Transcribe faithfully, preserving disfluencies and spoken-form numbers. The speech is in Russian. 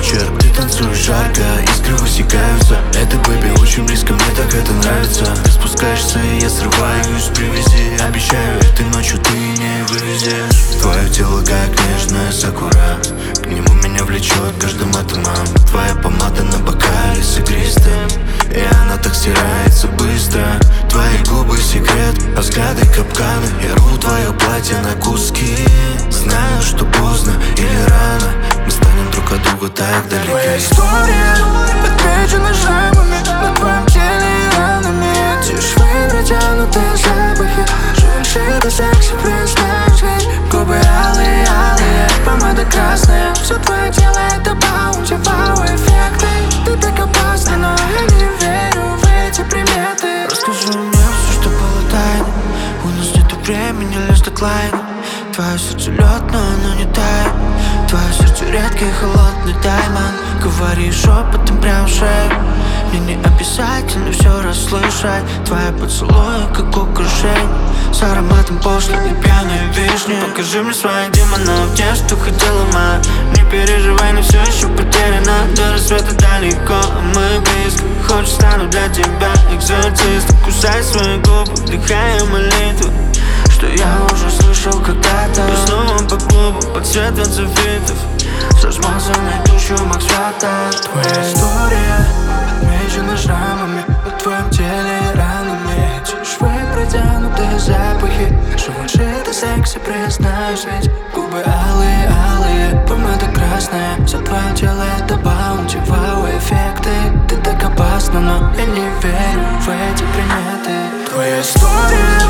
почерк. Ты танцуешь жарко, искры высекаются. Это, бэби, очень близко, мне так это нравится. Ты спускаешься, и я срываюсь, привези. Обещаю, этой ночью ты не вывезешь. Твое тело как нежная сакура, к нему меня влечет каждым атомом. Твоя помада на бокале с игристым, и она так стирается быстро. Твои губы секрет, а взгляды капканы. Я рву твое платье на куски. Знаю, что поздно или рано, мы станем друг от друга так далеки. Твоя история отмечена шрамами на твоем теле и ранами. Эти швы, протянутые запахи, живущие до секса, признаюсь ведь. Губы алые, алые, помада красная. Все твое тело это баунти, вау-эффекты. Ты так опасна, но я не верю в эти приметы. Расскажи мне все, что было тайной. У нас нету времени, лишь дедлайн. Твое сердце лед, но оно не тает. Твое сердце редкий, холодный даймонд. Говори шепотом прям в шею. Мне не обязательно все расслышать. Твои поцелуи, как украшение, с ароматом пошлой и пьяной вишни. Покажи мне своих демонов, те, что хотела моя. Не переживай, но все еще потеряна. До рассвета далеко, а мы близко. Хочешь, стану для тебя экзорцист. Кусай свои губы, вдыхая молитву, что я уже слышал когда-то. И снова по клубу, под цвет софитов, с размазанной тушью Макс Фата. Твоя история отмечена шрамами на твоем теле и ранами. Эти швы, протянутые запахи, живущие до секса, признаюсь ведь. Губы алые, алые, помада красная. Все твое тело это баунти, вау-эффекты. Ты так опасна, но я не верю в эти приметы. Твоя история